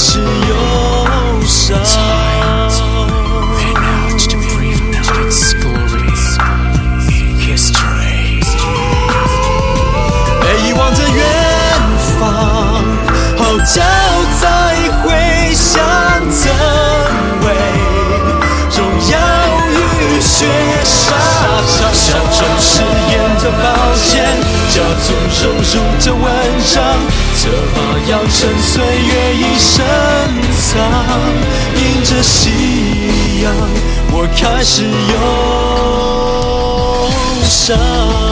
始忧伤。被遗忘的远方，后脚再回想，曾为荣耀与血沙场，像种誓言的宝剑，加速融入这文章，策马扬尘岁月已深藏，迎着夕阳，我开始忧伤。